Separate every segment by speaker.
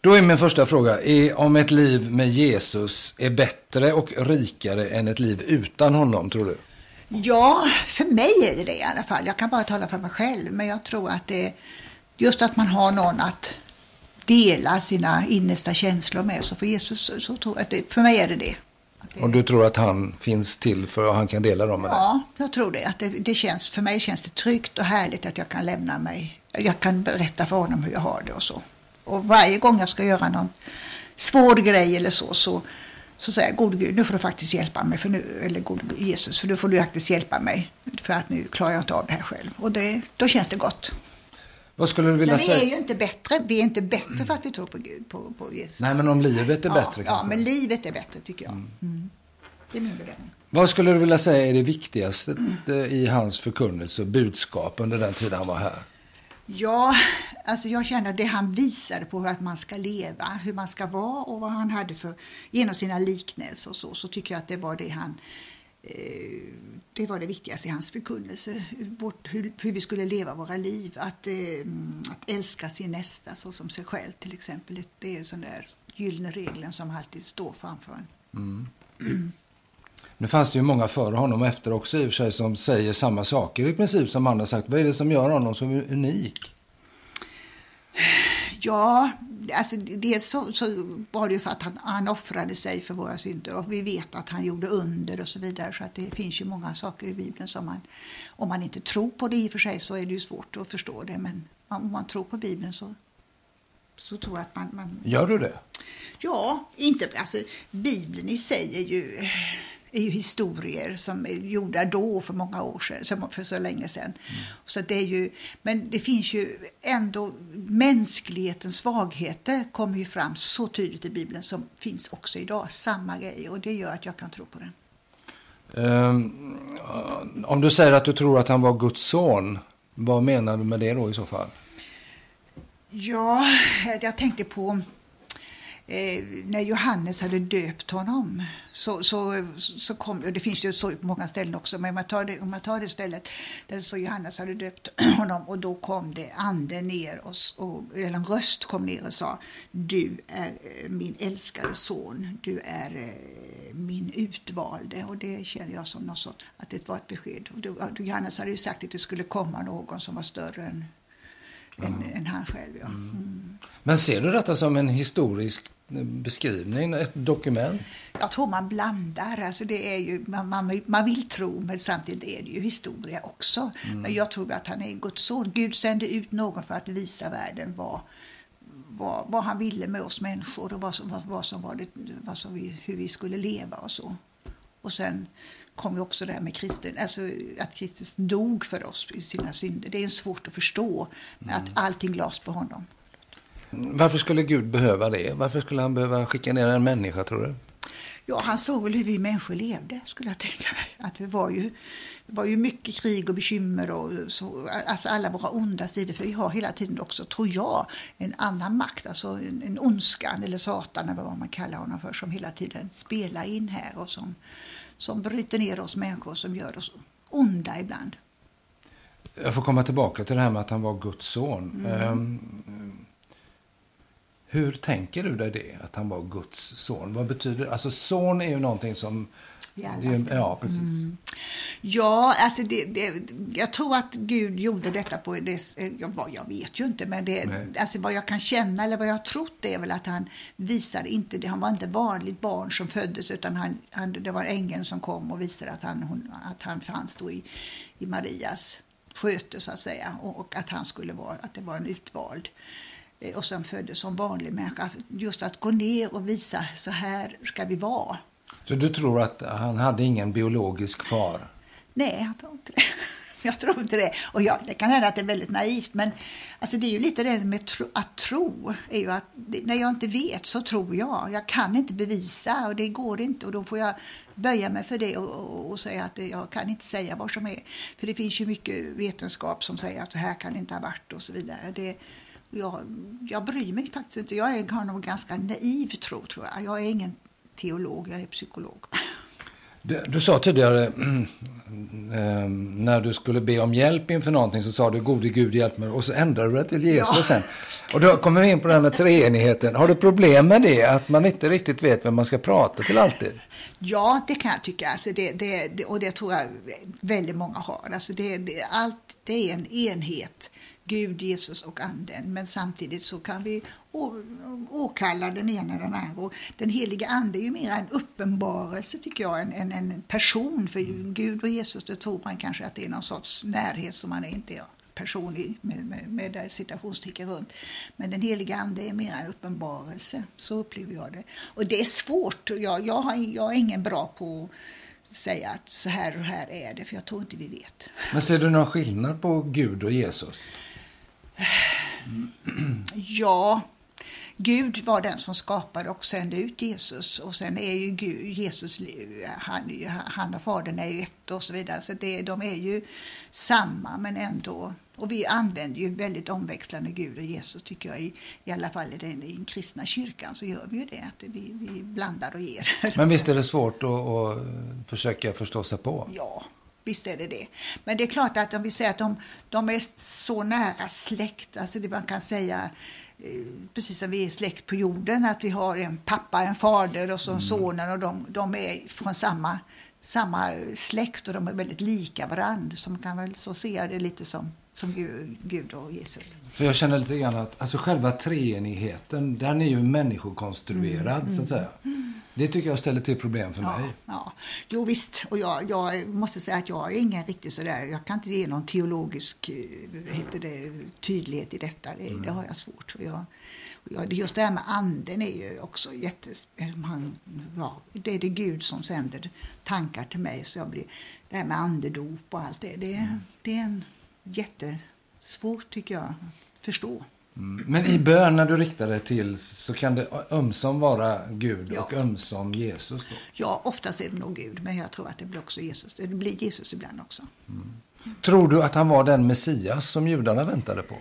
Speaker 1: Då är min första fråga, är om ett liv med Jesus är bättre och rikare än ett liv utan honom, tror du?
Speaker 2: Ja, för mig är det i alla fall. Jag kan bara tala för mig själv, men jag tror att det är just att man har någon att dela sina innersta känslor med. Så för Jesus, så tror jag att det, för mig är det det.
Speaker 1: Och du tror att han finns till för att han kan dela dem med dig?
Speaker 2: Ja, jag tror det. Att det känns, för mig känns det tryggt och härligt att jag kan lämna mig. Jag kan berätta för honom hur jag har det och så. Och varje gång jag ska göra någon svår grej eller så säger jag, gode Gud, nu får du faktiskt hjälpa mig. Eller gode Jesus, för nu får du faktiskt hjälpa mig. För att nu klarar jag inte av det här själv. Och då känns det gott.
Speaker 1: Vad skulle du vilja säga?
Speaker 2: Men vi är ju inte bättre. Vi är inte bättre för att vi tror på Gud, på Jesus.
Speaker 1: Nej, men om livet är bättre kanske.
Speaker 2: Ja, men livet är bättre tycker jag. Det är min bedömning.
Speaker 1: Vad skulle du vilja säga är det viktigaste i hans förkunnelse och budskap under den tid han var här?
Speaker 2: Ja, alltså jag känner att det han visade på hur att man ska leva, hur man ska vara och vad han hade för, genom sina liknelser och så tycker jag att det var det var det viktigaste i hans förkunnelse. Hur vi skulle leva våra liv, att älska sin nästa så som sig själv till exempel. Det är sån där gyllene regeln som alltid står framför en.
Speaker 1: Nu fanns det ju många före honom och efter också i och för sig som säger samma saker i princip som han har sagt. Vad är det som gör honom så unik?
Speaker 2: Ja, alltså det så var det ju för att han offrade sig för våra synder och vi vet att han gjorde under och så vidare, så att det finns ju många saker i Bibeln som om man inte tror på det i och för sig så är det ju svårt att förstå det, men om man tror på Bibeln så tror jag att man...
Speaker 1: Gör du det?
Speaker 2: Ja, inte, alltså Bibeln i sig är ju historier som är gjorda då för många år sedan, för så länge sedan. Så det är ju, men det finns ju ändå mänsklighetens svagheter kommer ju fram så tydligt i Bibeln som finns också idag, samma grej, och det gör att jag kan tro på det.
Speaker 1: Om du säger att du tror att han var Guds son, vad menar du med det då i så fall?
Speaker 2: Ja, jag tänkte på när Johannes hade döpt honom så kom, och det finns ju så på många ställen också, men om man tar det stället där det står Johannes hade döpt honom, och då kom det anden ner eller en röst kom ner och sa, du är min älskade son, du är min utvalde, och det känner jag som något sånt, att det var ett besked. Och Johannes hade ju sagt att det skulle komma någon som var större än han själv. Ja.
Speaker 1: Men ser du detta som en historisk beskrivning, ett dokument?
Speaker 2: Jag tror man blandar. Alltså det är ju, man vill tro, men samtidigt är det ju historia också. Men jag tror att han är Guds son. Gud sände ut någon för att visa världen vad han ville med oss människor och hur vi skulle leva och så. Och sen kom ju också det här med kristen, alltså att Kristus dog för oss i sina synder. Det är svårt att förstå, att allting lades på honom.
Speaker 1: Varför skulle Gud behöva det? Varför skulle han behöva skicka ner en människa, tror du?
Speaker 2: Ja, han såg väl hur vi människor levde, skulle jag tänka mig. Att det var ju mycket krig och bekymmer och så, alltså alla våra onda sidor. För vi har hela tiden också, tror jag, en annan makt, alltså en ondskan eller satan eller vad man kallar honom för, som hela tiden spelar in här och som bryter ner oss människor, som gör oss onda ibland.
Speaker 1: Jag får komma tillbaka till det här med att han var Guds son. Hur tänker du dig det, att han var Guds son? Vad betyder det? Alltså son är ju någonting som... Ja, precis.
Speaker 2: Ja, alltså jag tror att Gud gjorde detta på det... Jag vet ju inte, men alltså vad jag kan känna eller vad jag har trott är väl att han visade inte... Han var inte vanligt barn som föddes, utan det var ängeln som kom och visade att han fanns då i Marias sköte, så att säga. Och att han skulle vara... Att det var en utvald. Och sen föddes som vanlig människa. Just att gå ner och visa, så här ska vi vara.
Speaker 1: Så du tror att han hade ingen biologisk far?
Speaker 2: Nej, jag tror inte det. Jag tror inte det. Och det kan hända att det är väldigt naivt. Men alltså det är ju lite det med att tro. Är ju att när jag inte vet så tror jag. Jag kan inte bevisa och det går inte. Och då får jag böja mig för det och säga att jag kan inte säga vad som är. För det finns ju mycket vetenskap som säger att så här kan det inte ha varit och så vidare. Jag bryr mig faktiskt inte. Jag har nog ganska naiv tro jag. Jag är ingen teolog, jag är psykolog.
Speaker 1: Du sa tidigare, när du skulle be om hjälp inför någonting så sa du gode Gud hjälp mig, och så ändrade du det till Jesus sen. Och då kommer vi in på det här med treenigheten. Har du problem med det, att man inte riktigt vet vem man ska prata till alltid?
Speaker 2: Ja, det kan jag tycka. Alltså och det tror jag väldigt många har. Alltså allt det är en enhet. Gud, Jesus och anden. Men samtidigt så kan vi åkalla den ena eller den andra. Och den heliga ande är ju mer en uppenbarelse tycker jag. En person. För Gud och Jesus, det tror man kanske att det är någon sorts närhet som man inte är personlig med citationstecken runt. Men den heliga ande är mer en uppenbarelse. Så upplever jag det. Och det är svårt. Jag är ingen bra på att säga att så här och här är det. För jag tror inte vi vet.
Speaker 1: Men ser du någon skillnad på Gud och Jesus?
Speaker 2: Ja, Gud var den som skapade och sände ut Jesus. Och sen är ju Jesus, han och fadern är ju ett och så vidare. Så de är ju samma men ändå. Och vi använder ju väldigt omväxlande Gud och Jesus tycker jag. I alla fall i den kristna kyrkan så gör vi ju det. Att vi blandar och ger.
Speaker 1: Men visst är det svårt att försöka förstå sig på?
Speaker 2: Ja. Visst är det. Men det är klart att om vi säger att de är så nära släkt, alltså det man kan säga, precis som vi är släkt på jorden, att vi har en pappa, en fader och så en sonen och de är från samma släkt och de är väldigt lika varandra. Så man kan väl så se det lite som Gud och Jesus.
Speaker 1: För jag känner lite grann att alltså själva treenigheten, den är ju människokonstruerad så att säga. Det tycker jag ställer till problem för mig.
Speaker 2: Ja. Jo visst, och jag måste säga att jag är ingen riktigt sådär, jag kan inte ge någon teologisk tydlighet i detta, det har jag svårt för. Just det här med anden är ju också det är det Gud som sänder tankar till mig, så det här med andedop och allt det är en jättesvårt tycker jag förstå.
Speaker 1: Men i bön när du riktar dig till så kan det ömsom vara Gud och ömsom Jesus då?
Speaker 2: Ja, oftast är det nog Gud, men jag tror att det blir också Jesus. Det blir Jesus ibland också.
Speaker 1: Tror du att han var den Messias som judarna väntade på?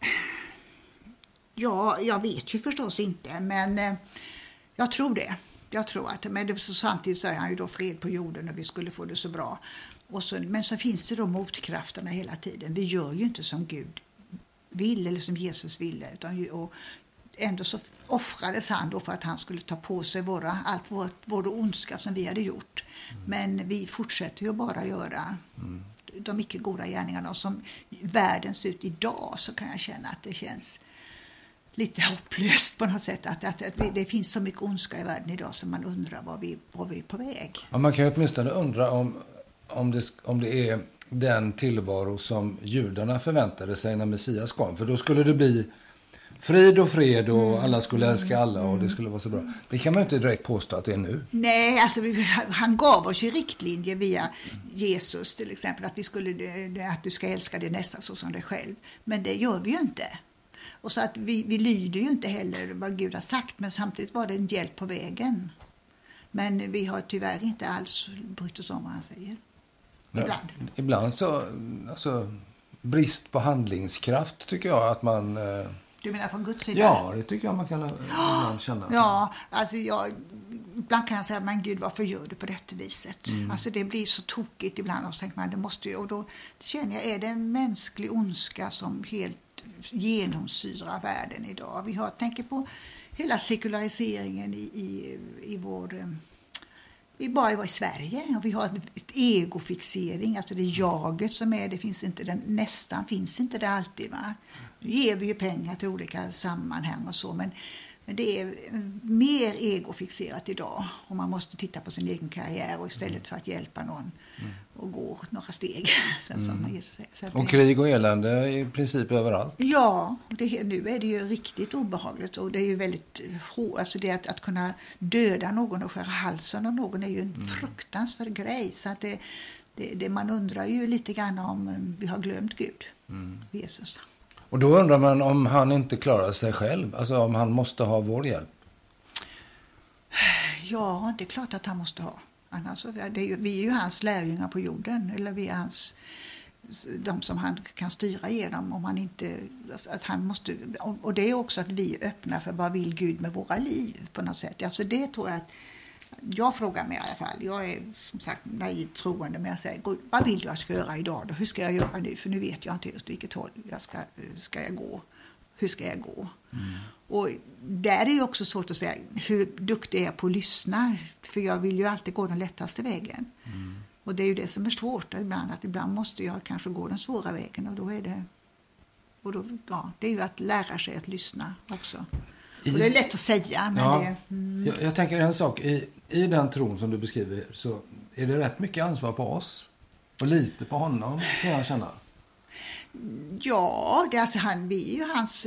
Speaker 2: Ja, jag vet ju förstås inte, men jag tror det. Jag tror att men samtidigt så är han ju då fred på jorden och vi skulle få det så bra. Men så finns det då motkrafterna hela tiden. Det gör ju inte som Gud vill eller som Jesus ville. Och ändå så offrades han då för att han skulle ta på sig vår ondska som vi hade gjort. Men vi fortsätter ju bara göra de icke goda gärningarna. Som världen ser ut idag så kan jag känna att det känns lite hopplöst på något sätt. Att det finns så mycket ondska i världen idag som man undrar var vi är på väg.
Speaker 1: Ja, man kan ju åtminstone undra om det är den tillvaro som judarna förväntade sig när Messias kom. För då skulle det bli frid och fred och alla skulle älska alla och det skulle vara så bra. Det kan man ju inte direkt påstå att det är nu.
Speaker 2: Nej, alltså han gav oss ju riktlinjer via Jesus till exempel. Att du ska älska dig nästan så som dig själv. Men det gör vi ju inte. Och så att vi lyder ju inte heller vad Gud har sagt. Men samtidigt var det en hjälp på vägen. Men vi har tyvärr inte alls brytt oss om vad han säger.
Speaker 1: Ibland så, alltså, brist på handlingskraft tycker jag att man...
Speaker 2: Du menar från Guds sida?
Speaker 1: Ja, det tycker jag man kan ibland känna.
Speaker 2: Ja, alltså ibland kan jag säga, men Gud, varför gör du på detta viset? Alltså det blir så tokigt ibland och så tänker man, det måste ju, och då känner jag, är det en mänsklig ondska som helt genomsyrar världen idag? Vi tänker på hela sekulariseringen i vår... Vi bara var i Sverige och vi har ett egofixering, alltså det är jaget som är, det finns inte, nästan finns inte det alltid va. Nu ger vi ju pengar till olika sammanhang och så, men det är mer egofixerat idag och man måste titta på sin egen karriär och istället för att hjälpa någon och gå några steg. Sen som Jesus säger.
Speaker 1: Och krig och elände i princip överallt.
Speaker 2: Ja, nu är det ju riktigt obehagligt och det är ju väldigt hårt. Alltså det att kunna döda någon och skära halsen av någon är ju en fruktansvärd grej. Så att det man undrar ju lite grann om vi har glömt Gud, Jesus.
Speaker 1: Och då undrar man om han inte klarar sig själv, alltså om han måste ha vår hjälp. Ja, det är klart att han måste ha. Annars, vi är ju hans lärjungar på jorden, eller vi är de som han kan styra genom om han inte, att han måste, och det är också att vi är öppna för vad vill Gud med våra liv på något sätt. Alltså det tror jag
Speaker 2: Jag frågar mig i alla fall. Jag är som sagt naivt troende, men jag säger, Gud, vad vill du jag ska göra idag då? Hur ska jag göra nu? För nu vet jag inte just vilket håll ska jag gå. Hur ska jag gå? Och där är det också svårt att säga hur duktig är jag på att lyssna. För jag vill ju alltid gå den lättaste vägen. Och det är ju det som är svårt ibland. Att ibland måste jag kanske gå den svåra vägen. Och då är det... Och då, ja, det är ju att lära sig att lyssna också. Och det är lätt att säga. Men
Speaker 1: ja, jag tänker en sak. I den tron som du beskriver så är det rätt mycket ansvar på oss. Och lite på honom, kan jag känna.
Speaker 2: Ja, det är alltså vi är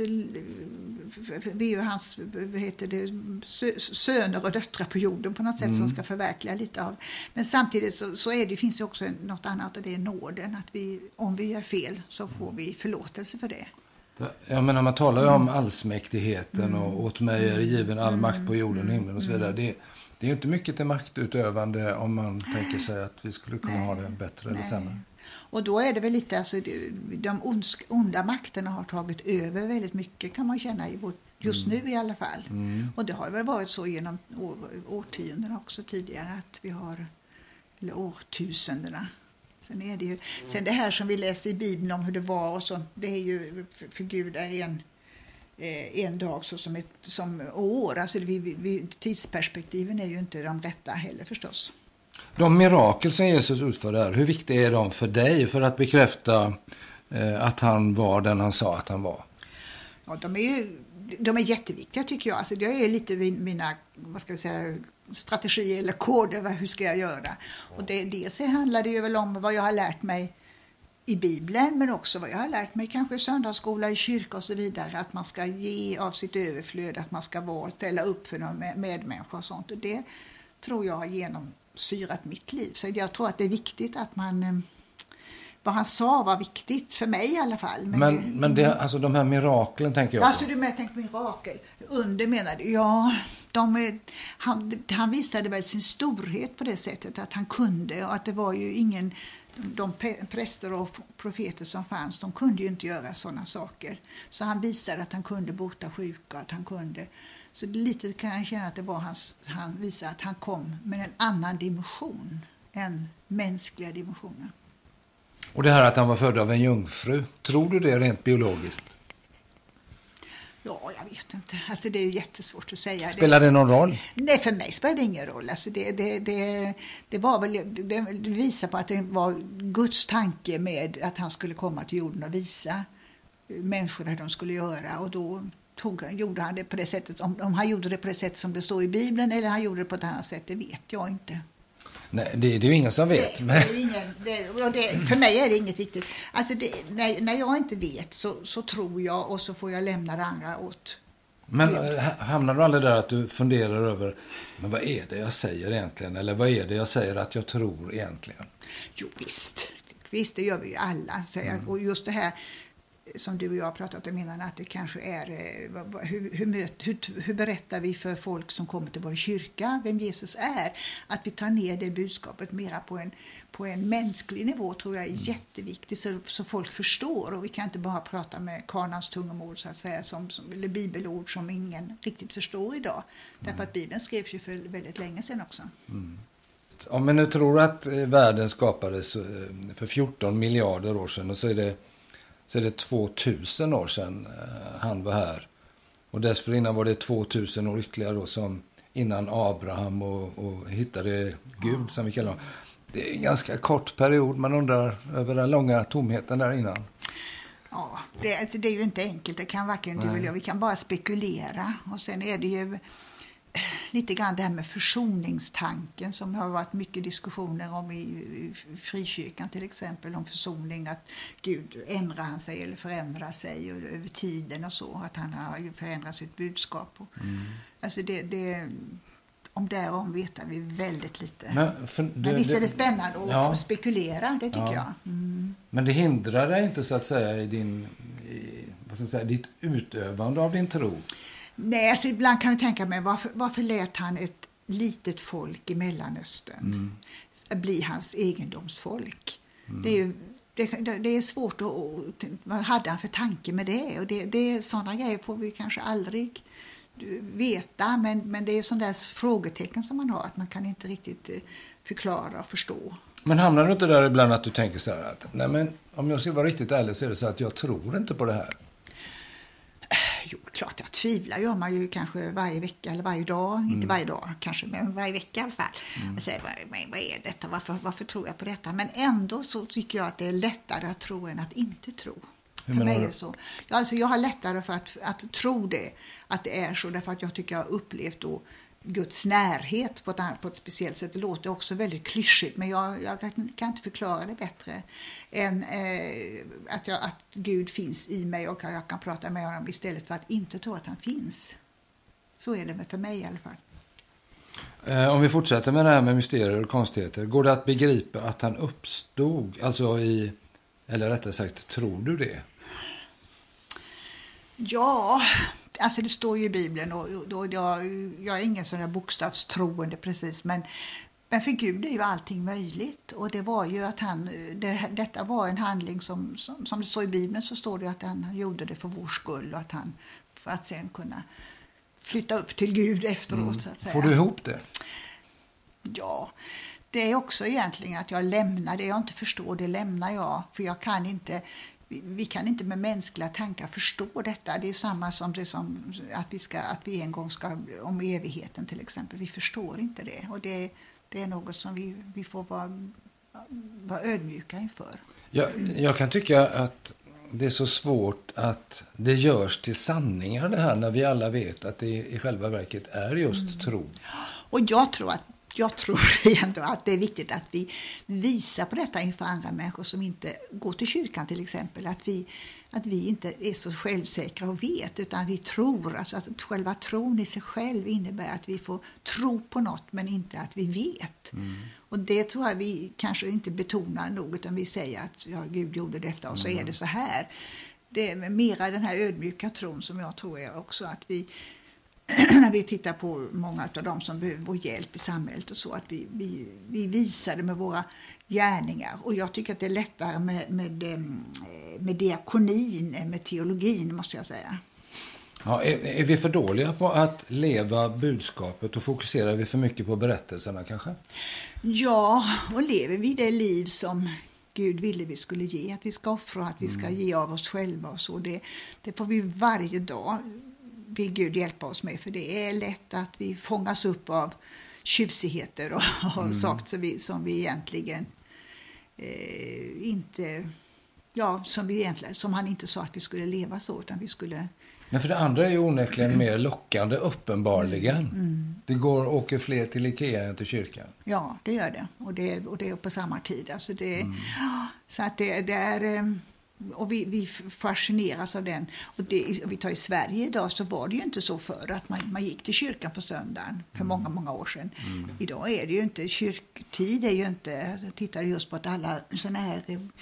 Speaker 2: ju hans söner och döttrar på jorden på något sätt som ska förverkliga lite av. Men samtidigt så finns det också något annat, och det är nåden. Att om vi gör fel så får vi förlåtelse för det.
Speaker 1: Jag menar, man talar ju om allsmäktigheten och åt mig är given all makt på jorden och himlen och så vidare. Det är ju inte mycket till maktutövande om man tänker sig att vi skulle kunna ha det bättre eller sämre.
Speaker 2: Och då är det väl lite, alltså, de onda makterna har tagit över väldigt mycket, kan man känna just nu i alla fall. Och det har väl varit så genom årtiondena också tidigare, att vi har, eller årtusendena. Sen är det ju, sen det här som vi läste i Bibeln om hur det var och så, det är ju för Gud är en dag så som år. Alltså tidsperspektiven är ju inte de rätta heller förstås.
Speaker 1: De mirakel som Jesus utför där, hur viktiga är de för dig för att bekräfta att han var den han sa att han var?
Speaker 2: Ja, de är jätteviktiga tycker jag. Alltså, det är lite mina, vad ska vi säga, strategier eller koder, hur ska jag göra? Och dels handlar det ju väl om vad jag har lärt mig i Bibeln, men också vad jag har lärt mig kanske i söndagsskola, i kyrka och så vidare, att man ska ge av sitt överflöd, att man ska ställa upp för någon medmänniska och sånt. Och det tror jag har genomsyrat mitt liv. Så jag tror att det är viktigt att man... Vad han sa var viktigt för mig i alla fall.
Speaker 1: Men det, alltså de här miraklen tänker jag på.
Speaker 2: Alltså du menar, tänk mirakel. Under menade ja, han visade väl sin storhet på det sättet att han kunde, och att det var ju ingen, de präster och profeter som fanns, de kunde ju inte göra sådana saker. Så han visade att han kunde bota sjuka, att han kunde. Så lite kan jag känna att det var han visade att han kom med en annan dimension än mänskliga dimensioner.
Speaker 1: Och det här att han var född av en jungfru, tror du det rent biologiskt?
Speaker 2: Ja, jag vet inte. Alltså det är ju jättesvårt att säga.
Speaker 1: Spelar det någon roll?
Speaker 2: Nej, för mig spelar det ingen roll. Alltså det var väl, det visar på att det var Guds tanke med att han skulle komma till jorden och visa människorna hur de skulle göra. Och då gjorde han det på det sättet. Om han gjorde det på det sätt som det står i Bibeln eller han gjorde det på ett annat sätt, det vet jag inte.
Speaker 1: Nej, det är ju ingen som vet.
Speaker 2: För mig är det inget viktigt. Alltså när jag inte vet så tror jag, och så får jag lämna det andra åt.
Speaker 1: Men hamnar du aldrig där att du funderar över, men vad är det jag säger egentligen? Eller vad är det jag säger att jag tror egentligen?
Speaker 2: Jo visst det gör vi ju alla. Och just det här som du och jag har pratat om innan, att det kanske är hur berättar vi för folk som kommer till vår kyrka vem Jesus är? Att vi tar ner det budskapet mera på en mänsklig nivå tror jag är jätteviktigt, så folk förstår. Och vi kan inte bara prata med kanans tungomål så att säga, eller bibelord som ingen riktigt förstår idag. Därför att Bibeln skrevs ju för väldigt länge sedan också.
Speaker 1: Om man nu tror att världen skapades för 14 miljarder år sedan, och så är det 2000 år sedan han var här. Och dessförinnan var det 2000 år ytterligare då, som innan Abraham och hittade Gud som vi kallar honom. Det är en ganska kort period, man undrar över den långa tomheten där innan.
Speaker 2: Ja, det är ju inte enkelt. Det kan varken du eller jag. Vi kan bara spekulera. Och sen är det ju lite grann det här med försoningstanken som har varit mycket diskussioner om i frikyrkan till exempel, om försoning, att Gud ändrar han sig eller förändrar sig över tiden och så, att han har förändrat sitt budskap. Alltså om därom vet vi väldigt lite. Men visst är det spännande att få spekulera, det tycker jag.
Speaker 1: Men det hindrar dig inte så att säga i ditt utövande av din tro? Nej,
Speaker 2: alltså ibland kan vi tänka mig varför lät han ett litet folk i Mellanöstern bli hans egendomsfolk? Det är svårt att... Vad hade han för tanke med det? Och det sådana grejer får vi kanske aldrig veta, men det är sån där frågetecken som man har, att man kan inte riktigt förklara och förstå.
Speaker 1: Men hamnar du inte där ibland att du tänker så här att nej, men om jag ska vara riktigt ärlig så är det så att jag tror inte på det här?
Speaker 2: Jo, klart jag tvivlar, gör man ju kanske varje vecka eller varje dag. Inte varje dag kanske, men varje vecka i alla fall. Jag säger, vad är detta? Varför tror jag på detta? Men ändå så tycker jag att det är lättare att tro än att inte tro. För mig är det så. Alltså jag har lättare för att tro det, att det är så, därför att jag tycker jag har upplevt då Guds närhet på ett speciellt sätt. Det låter också väldigt klyschigt, men jag kan inte förklara det bättre än att Gud finns i mig och jag kan prata med honom istället för att inte tro att han finns. Så är det för mig i alla fall.
Speaker 1: Om vi fortsätter med det här med mysterier och konstigheter, går det att begripa att han uppstod, alltså eller rättare sagt, tror du det?
Speaker 2: Ja, alltså det står ju i Bibeln och jag är ingen sån där bokstavstroende precis, men för Gud är ju allting möjligt, och det var ju att detta var en handling som det står i Bibeln, så står det att han gjorde det för vår skull och för att sen kunna flytta upp till Gud efteråt så att säga.
Speaker 1: Får du ihop det?
Speaker 2: Ja, det är också egentligen att jag lämnar det jag inte förstår, det lämnar jag, för jag kan inte. Vi kan inte med mänskliga tankar förstå detta. Det är samma som det som att vi en gång ska, om evigheten till exempel. Vi förstår inte det. Och det är något som vi får vara ödmjuka inför.
Speaker 1: Jag kan tycka att det är så svårt att det görs till sanningar det här, när vi alla vet att det i själva verket är just tro. Och
Speaker 2: jag tror ändå att det är viktigt att vi visar på detta inför andra människor som inte går till kyrkan till exempel. Att vi inte är så självsäkra och vet, utan vi tror. Alltså att själva tron i sig själv innebär att vi får tro på något men inte att vi vet. Och det tror jag vi kanske inte betonar nog, utan vi säger att Gud gjorde detta och så är det så här. Det är mera den här ödmjuka tron som jag tror är också att vi, när vi tittar på många av dem som behöver vår hjälp i samhället och så, att vi visar det med våra gärningar. Och jag tycker att det är lättare med diakonin än med teologin, måste jag säga.
Speaker 1: Ja, är vi för dåliga på att leva budskapet och fokuserar vi för mycket på berättelserna kanske?
Speaker 2: Ja, och lever vi det liv som Gud ville vi skulle ge, att vi ska offra, att vi ska ge av oss själva och så. Det får vi varje dag be Gud hjälpa oss med, för det är lätt att vi fångas upp av tjusigheter och saker som vi egentligen inte, som han inte sa att vi skulle leva så, utan vi skulle.
Speaker 1: Men för det andra är ju onekligen mer lockande, uppenbarligen. Det åker fler till Ikea än till kyrkan.
Speaker 2: Ja, det gör det. Och det är på samma tid. Alltså så att det är. Och vi fascineras av den. Och vi tar i Sverige idag, så var det ju inte så förr att man gick till kyrkan på söndagen för många, många år sedan. Idag är det ju inte, kyrktid är ju inte, jag tittade just på att alla sådana här,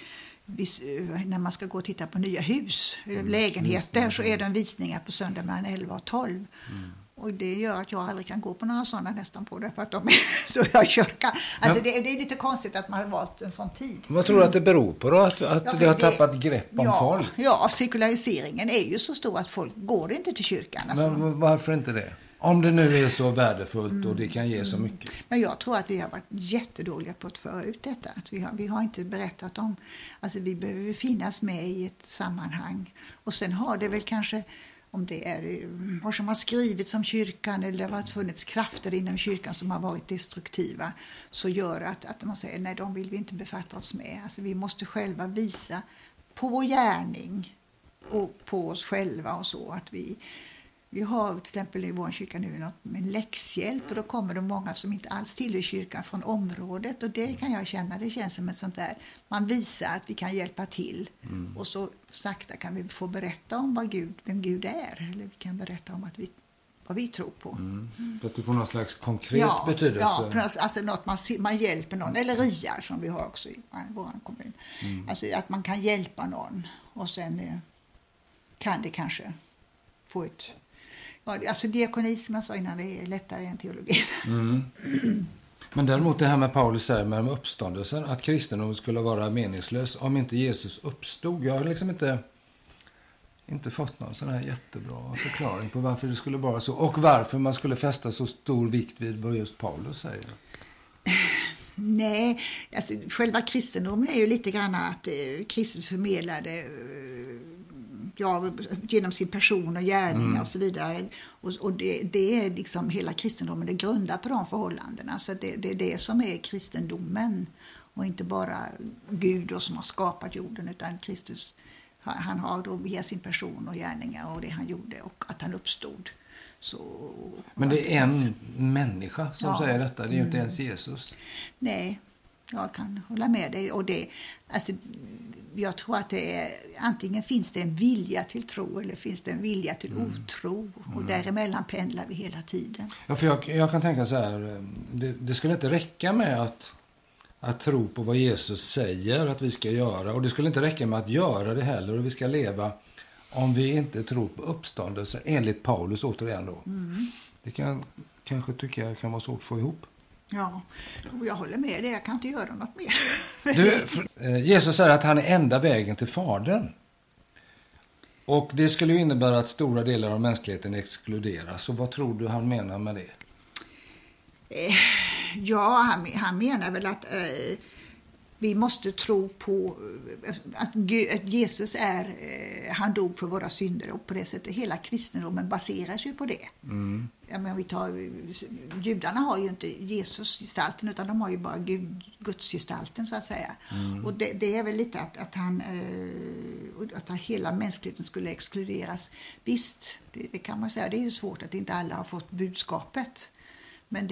Speaker 2: när man ska gå och titta på nya hus, lägenheter, så är det visningar på söndag mellan 11 och 12. Och det gör att jag aldrig kan gå på några sådana nästan på det, för att de är så jag kyrka. Alltså det är lite konstigt att man har valt en sån tid.
Speaker 1: Vad tror du att det beror på då? Att det har tappat grepp om folk?
Speaker 2: Ja, sekulariseringen är ju så stor att folk går inte till kyrkan. Alltså.
Speaker 1: Men varför inte det? Om det nu är så värdefullt och det kan ge så mycket.
Speaker 2: Men jag tror att vi har varit jättedåliga på att föra ut detta. Att vi har inte berättat om. Alltså vi behöver finnas med i ett sammanhang. Och sen har det väl kanske, om det är vad som har skrivits om kyrkan eller det har funnits krafter inom kyrkan som har varit destruktiva, så gör att man säger nej, de vill vi inte befatta oss med. Alltså vi måste själva visa på vår gärning och på oss själva och så, att vi har till exempel i vår kyrka nu en läxhjälp, och då kommer det många som inte alls tillhör kyrkan från området, och det kan jag känna, det känns som ett sånt där, man visar att vi kan hjälpa till och så sakta kan vi få berätta om vem Gud är, eller vi kan berätta om vad vi tror på.
Speaker 1: Så att du får någon slags konkret betydelse.
Speaker 2: Ja, alltså något man hjälper någon, eller RIA som vi har också i vår kommun. Alltså att man kan hjälpa någon, och sen kan det kanske få ett. Alltså diakoni, som jag sa innan, det är lättare än teologi.
Speaker 1: Men däremot det här med Paulus säger med uppståndelsen, att kristendom skulle vara meningslös om inte Jesus uppstod. inte fått någon sån här jättebra förklaring på varför det skulle vara så. Och varför man skulle fästa så stor vikt vid vad just Paulus säger.
Speaker 2: Nej, alltså själva kristendomen är ju lite grann att Kristus förmedlade genom sin person och gärningar och så vidare. Och det är liksom hela kristendomen, det grundar på de förhållandena. Så det är det som är kristendomen. Och inte bara Gud då som har skapat jorden, utan Kristus, han har då via sin person och gärningar och det han gjorde och att han uppstod. Så,
Speaker 1: men det är en människa som säger detta, det är ju inte ens Jesus.
Speaker 2: Nej, jag kan hålla med dig. Och alltså, jag tror att det är, antingen finns det en vilja till tro eller finns det en vilja till otro. Och däremellan pendlar vi hela tiden. Ja,
Speaker 1: för jag kan tänka så här, det skulle inte räcka med att tro på vad Jesus säger att vi ska göra. Och det skulle inte räcka med att göra det heller, och vi ska leva om vi inte tror på uppståndelse, enligt Paulus återigen då. Det kanske tycker jag kan vara svårt att få ihop.
Speaker 2: Ja, och jag håller med dig, jag kan inte göra något mer.
Speaker 1: Jesus säger att han är enda vägen till Fadern. Och det skulle ju innebära att stora delar av mänskligheten exkluderas. Så vad tror du han menar med det?
Speaker 2: Ja, han menar väl att vi måste tro på att Jesus han dog för våra synder, och på det sättet hela kristendomen baseras ju på det. Ja, men judarna har ju inte Jesus-gestalten, utan de har ju bara Gudsgestalten så att säga. Och det är väl lite att hela mänskligheten skulle exkluderas. Visst, det kan man säga, det är ju svårt att inte alla har fått budskapet. Men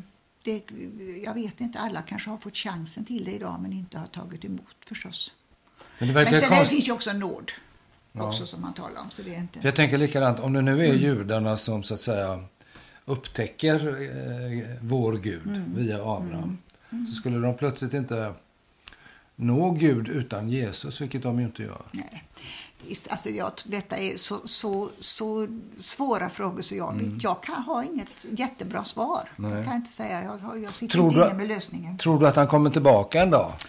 Speaker 2: jag vet inte, alla kanske har fått chansen till det idag men inte har tagit emot förstås. Men sen finns ju också nåd också som man talar om. Så det är inte...
Speaker 1: För jag tänker likadant, om det nu är judarna som så att säga upptäcker vår Gud via Abraham, så skulle de plötsligt inte nå Gud utan Jesus, vilket de ju inte gör.
Speaker 2: Nej. Alltså detta är så svåra frågor så jag har inget jättebra svar. Nej. Jag kan inte säga, jag sitter inte med lösningen.
Speaker 1: Tror du att han kommer tillbaka en dag?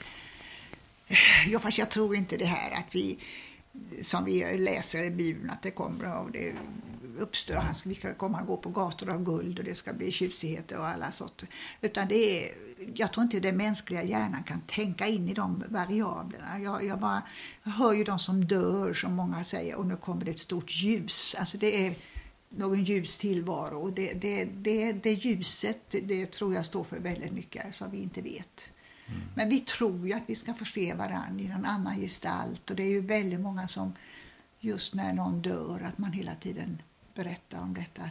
Speaker 2: Ja, fast jag tror inte det här att vi, som vi läser i Bibeln, att det kommer av det uppstår, vi ska komma och gå på gator av guld och det ska bli tjusigheter och alla sorter. Utan jag tror inte den mänskliga hjärnan kan tänka in i de variablerna. Jag hör ju de som dör, som många säger, och nu kommer det ett stort ljus. Alltså det är någon ljus tillvaro, och det ljuset, det tror jag står för väldigt mycket som vi inte vet. Men vi tror ju att vi ska få se varandra i en annan gestalt, och det är ju väldigt många som just när någon dör, att man hela tiden berättar om detta,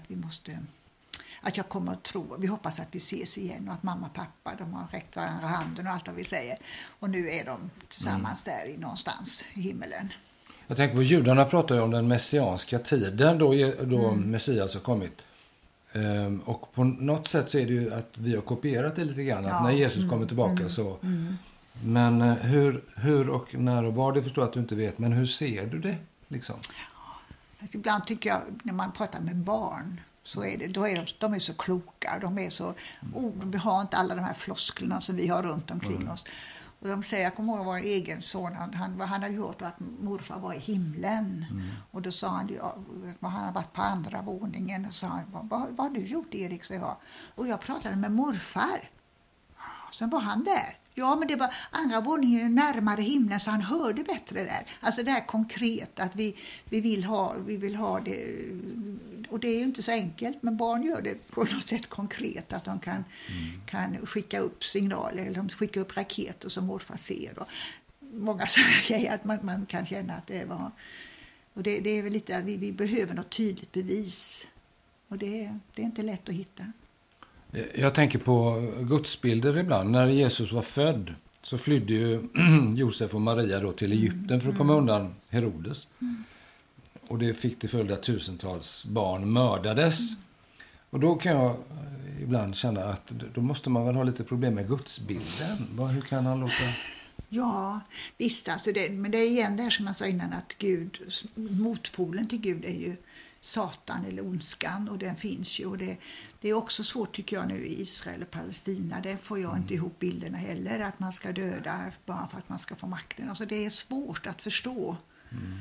Speaker 2: att jag kommer att tro, vi hoppas att vi ses igen och att mamma och pappa, de har räckt varandra handen och allt vad vi säger, och nu är de tillsammans där någonstans i himmelen.
Speaker 1: Jag tänker på judarna pratar ju om den messianska tiden då Messias har kommit. Och på något sätt så är det ju att vi har kopierat det lite grann, att när Jesus kommer tillbaka så. Men hur och när och var, det förstår jag att du inte vet, men hur ser du det liksom?
Speaker 2: Alltså, ibland tycker jag, när man pratar med barn, så är de är så kloka, de är så, vi har inte alla de här flosklerna som vi har runt omkring oss. Och de säger, jag kommer ihåg vår egen son, han hade ju hört att morfar var i himlen. Och då sa han ju, han hade varit på andra våningen, och sa han, vad har du gjort, Erik, så jag. Och jag pratade med morfar. Sen var han där. Ja, men det var andra våningen närmare himlen, så han hörde bättre där. Alltså det här konkret, att vi vill ha det. Och det är ju inte så enkelt, men barn gör det på något sätt konkret, att de kan skicka upp signaler, eller de skickar upp raketer som morfar ser. Och många sådana grejer, att man kan känna att det var... Och det är väl lite att vi behöver något tydligt bevis. Och det är inte lätt att hitta.
Speaker 1: Jag tänker på gudsbilder ibland. När Jesus var född så flydde ju Josef och Maria då till Egypten för att komma undan Herodes. Och det fick till följd att tusentals barn mördades. Och då kan jag ibland känna att då måste man väl ha lite problem med gudsbilden. Hur kan han låta...
Speaker 2: Ja, visst. Alltså men det är igen det här som jag sa innan, att Gud, motpolen till Gud är ju Satan eller ondskan, och den finns ju. Och det är också svårt, tycker jag, nu i Israel och Palestina. Det får jag inte ihop bilderna heller, att man ska döda bara för att man ska få makten. Alltså det är svårt att förstå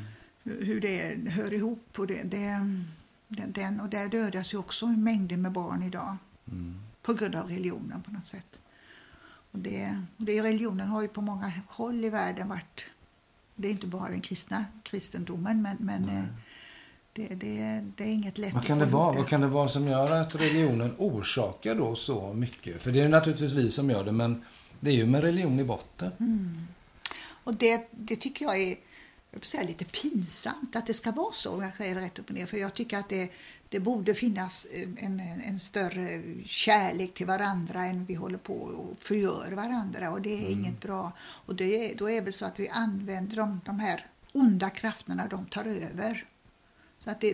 Speaker 2: hur det hör ihop. Och och där dödas ju också mängder med barn idag. På grund av religionen på något sätt. Och religionen har ju på många håll i världen varit, det är inte bara den kristendomen, men det är inget lätt.
Speaker 1: Vad kan det vara som gör att religionen orsakar då så mycket? För det är naturligtvis vi som gör det, men det är ju med religion i botten.
Speaker 2: Och det tycker jag är lite pinsamt att det ska vara så, om jag säger det rätt upp och ner. För jag tycker att det borde finnas en större kärlek till varandra än vi håller på och förgör varandra. Och det är inget bra. Och då är det väl så att vi använder de här onda krafterna, de tar över. Så att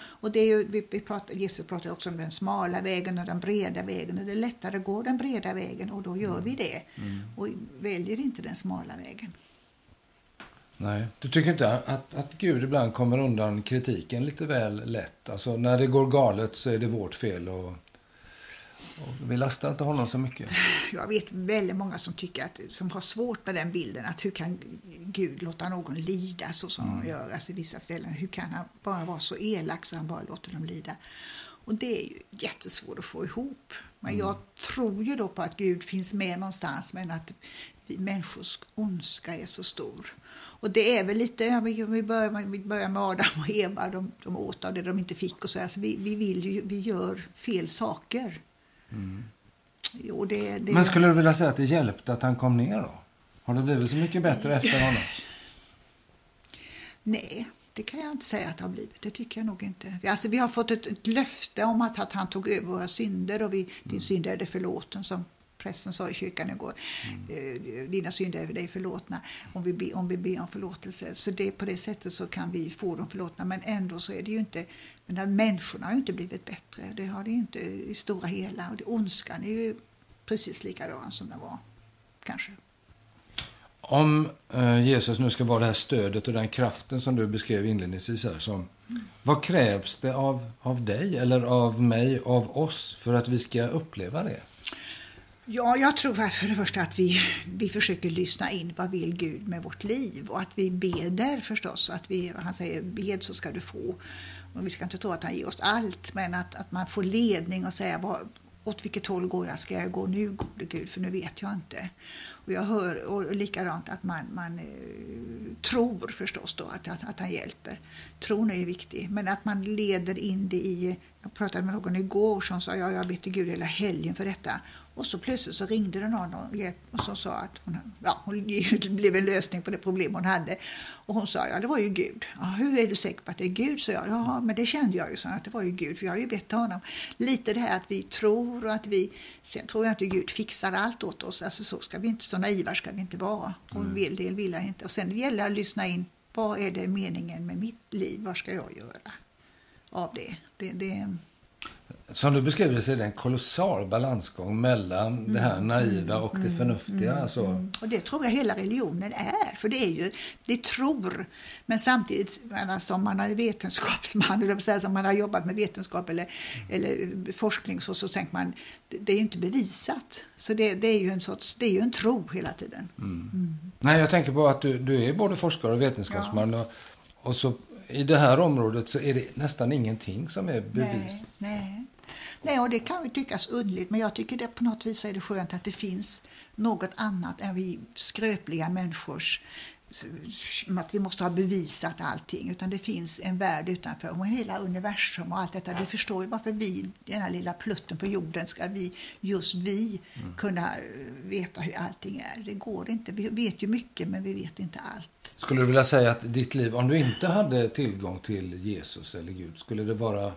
Speaker 2: Jesus pratar också om den smala vägen och den breda vägen. Och det är lättare att gå den breda vägen, och då gör vi det. Och väljer inte den smala vägen.
Speaker 1: Nej, du tycker inte att Gud ibland kommer undan kritiken lite väl lätt? Alltså när det går galet så är det vårt fel och vi lastar inte honom så mycket.
Speaker 2: Jag vet väldigt många som har svårt med den bilden, att hur kan Gud låta någon lida så som de gör, alltså i vissa ställen. Hur kan han bara vara så elak så han bara låter dem lida? Och det är ju jättesvårt att få ihop. Men jag tror ju då på att Gud finns med någonstans, men att vi människors ondska är så stor. Och det är väl lite, vi börjar med Adam och Eva, de åt av det de inte fick och så. Alltså vi gör fel saker. Och
Speaker 1: men skulle du vilja säga att det hjälpte att han kom ner då? Har det blivit så mycket bättre efter honom?
Speaker 2: Nej, det kan jag inte säga att det har blivit. Det tycker jag nog inte. Alltså, vi har fått ett löfte om att han tog över våra synder, och din synder är det förlåten, som prästen sa i kyrkan igår. Dina synder är dig förlåtna om vi ber om förlåtelse. Så på det sättet så kan vi få dem förlåtna. Men ändå så är det ju inte, men människorna har ju inte blivit bättre. Det har det inte i stora hela. Och ondskan är ju precis likadan som det var, kanske.
Speaker 1: Om Jesus nu ska vara det här stödet och den kraften som du beskrev inledningsvis här, vad krävs det av dig eller av mig, av oss, för att vi ska uppleva det?
Speaker 2: Ja, jag tror för det första att vi försöker lyssna in vad vill Gud med vårt liv, och att vi beder förstås, att han säger bed så ska du få. Och vi ska inte tro att han ger oss allt, men att man får ledning och säga åt vilket håll ska jag gå nu, gode Gud, för nu vet jag inte. Och jag hör, och likadant att man tror förstås då att han hjälper. Tron är ju viktig, men att man leder in det i, jag pratade med någon igår som sa, jag ber till Gud hela helgen för detta. Och så plötsligt så ringde det någon och så sa att det blev en lösning på det problem hon hade. Och hon sa, det var ju Gud. Ja, hur är du säker på att det är Gud? Så jag, ja, men det kände jag ju så att det var ju Gud. För jag har ju bett honom. Lite det här att vi tror och att sen tror jag inte Gud fixar allt åt oss. Alltså så naiva ska vi inte vara. Och vill jag inte. Och sen gäller det att lyssna in, vad är det meningen med mitt liv? Vad ska jag göra av det?
Speaker 1: Som du beskriver det så är det en kolossal balansgång mellan det här naiva och det förnuftiga.
Speaker 2: Och det tror jag hela religionen är. För det tror. Men samtidigt, som man är vetenskapsman, eller som man har jobbat med vetenskap eller forskning, så tänker man, det är ju inte bevisat. Så det är ju en tro hela tiden.
Speaker 1: Nej, jag tänker på att du är både forskare och vetenskapsman. Ja. Och så i det här området så är det nästan ingenting som är bevis.
Speaker 2: Nej, och det kan ju tyckas underligt, men jag tycker det på något vis är det skönt att det finns något annat än vi skröpliga människors, att vi måste ha bevisat allting, utan det finns en värld utanför och hela universum och allt detta. Vi förstår ju varför den här lilla plutten på jorden ska vi kunna veta hur allting är. Det går inte. Vi vet ju mycket, men vi vet inte allt. Skulle
Speaker 1: du vilja säga att ditt liv, om du inte hade tillgång till Jesus eller Gud, skulle det vara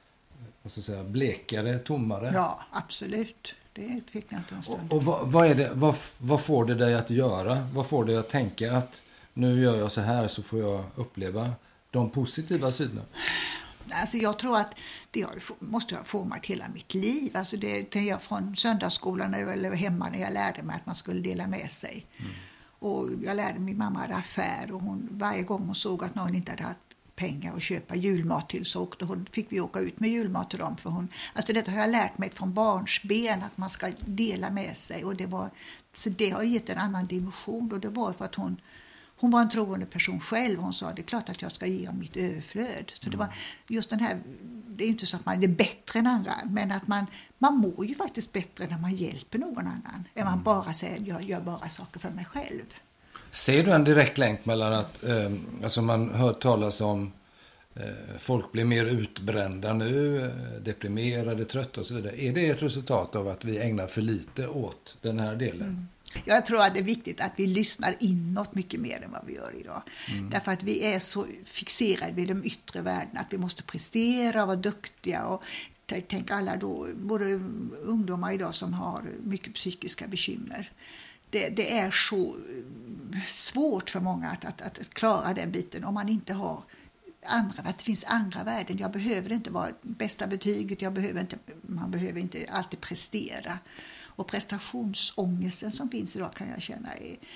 Speaker 1: blekare, tommare?
Speaker 2: Ja, absolut. Det tvekar inte en stund.
Speaker 1: Och vad får det dig att göra? Vad får dig att tänka att nu gör jag så här så får jag uppleva de positiva sidorna?
Speaker 2: Alltså jag tror att det måste ha format hela mitt liv. Alltså det jag från söndagsskolan eller hemma när jag lärde mig att man skulle dela med sig. Och jag lärde min mamma hade affär, och varje gång hon såg att någon inte hade haft pengar att köpa julmat till, så fick vi åka ut med julmat till dem. Alltså detta har jag lärt mig från barnsben, att man ska dela med sig. Och så det har gett en annan dimension, och det var för att hon var en troende person själv. Hon sa det är klart att jag ska ge om mitt överflöd. Så det var just den här, det är inte så att man är bättre än andra, men att man mår ju faktiskt bättre när man hjälper någon annan. Än man bara säger jag gör bara saker för mig själv.
Speaker 1: Ser du en direkt länk mellan att alltså man hör talas om folk blir mer utbrända nu, deprimerade, trötta och så vidare. Är det ett resultat av att vi ägnar för lite åt den här delen?
Speaker 2: Jag tror att det är viktigt att vi lyssnar inåt mycket mer än vad vi gör idag. Därför att vi är så fixerade vid de yttre värdena, att vi måste prestera och vara duktiga. Och tänk alla då, både ungdomar idag som har mycket psykiska bekymmer. Det är så svårt för många att klara den biten om man inte har att det finns andra värden. Jag behöver inte vara bästa betyget, man behöver inte alltid prestera. Och prestationsångesten som finns idag kan jag känna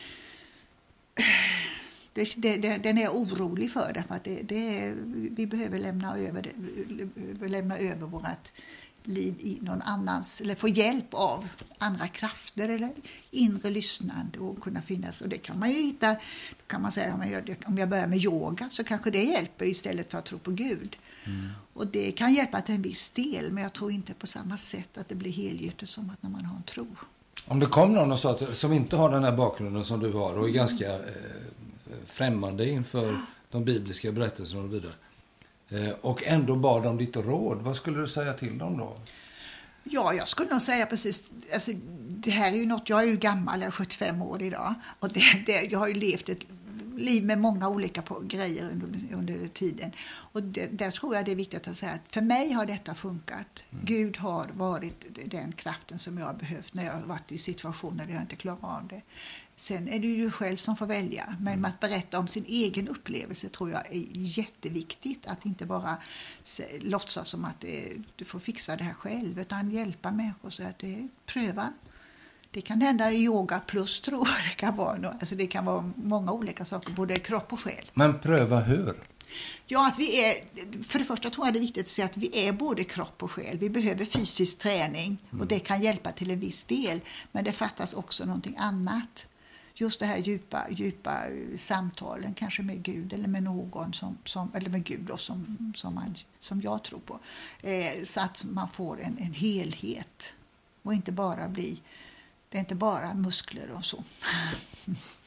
Speaker 2: den är orolig för, därför att vi behöver lämna över vårt liv i någon annans, eller få hjälp av andra krafter eller inre lyssnande och kunna finnas. Och det kan man ju hitta, kan man säga, om jag börjar med yoga så kanske det hjälper istället för att tro på Gud. Och det kan hjälpa till en viss del, men jag tror inte på samma sätt att det blir helgjutet som att när man har en tro.
Speaker 1: Om det kom någon och sa att, som inte har den här bakgrunden som du har och är ganska främmande inför de bibliska berättelserna och vidare, och ändå bad om ditt råd, vad skulle du säga till dem då?
Speaker 2: Ja, jag skulle nog säga precis, alltså, det här är ju något, jag är ju gammal, jag är 75 år idag, och jag har ju levt ett liv med många olika grejer under tiden. Och där tror jag det är viktigt att säga att för mig har detta funkat. Gud har varit den kraften som jag har behövt när jag har varit i situationer där jag inte klarar av det. Sen är det ju själv som får välja. Men att berätta om sin egen upplevelse tror jag är jätteviktigt. Att inte bara låtsas som att du får fixa det här själv, utan hjälpa människor så att pröva. Det kan hända i yoga plus tro. Det kan vara många olika saker, både kropp och själ.
Speaker 1: Men pröva hur?
Speaker 2: Ja, att för det första tror jag det är viktigt att säga att vi är både kropp och själ. Vi behöver fysisk träning och det kan hjälpa till en viss del. Men det fattas också någonting annat. Just det här djupa samtalen, kanske med Gud eller med någon eller med Gud då, som jag tror på. Så att man får en helhet och inte bara det är inte bara muskler och så.